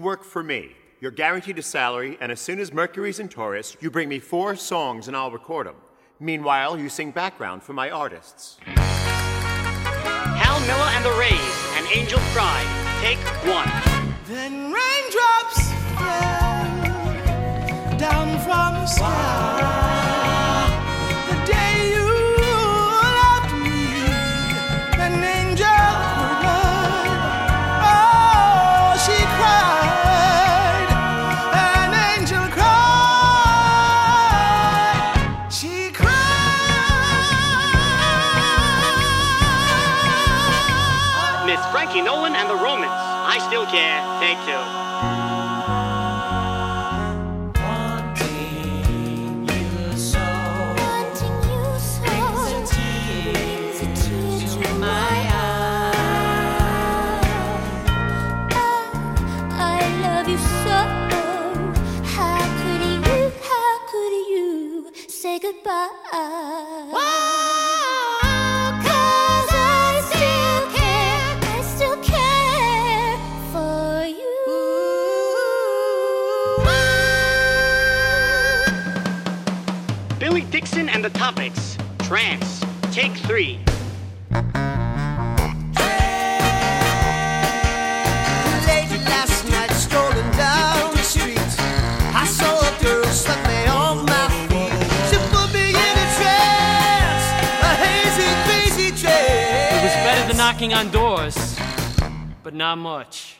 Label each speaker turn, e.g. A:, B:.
A: work for me. You're guaranteed a salary, and as soon as Mercury's in Taurus, you bring me 4 songs and I'll record them. Meanwhile, you sing background for my artists.
B: Hal Miller and the Rays, An Angel Cried. Take 1.
C: Then raindrops fell down from the sky. The day you left me, an angel cried. Oh, she cried. An angel cried. She cried.
B: Miss Frankie Nolan and the Romans, I Still Care. Take 2.
D: Say goodbye.
C: Oh,
D: 'cause I still care for you.
B: Billy Dixon and the Topics, Trance. Take 3.
C: late last night, strolling down the street, I saw a girl stuck me on my feet. She put me in a trance, a hazy, crazy trance.
E: It was better than knocking on doors, but not much.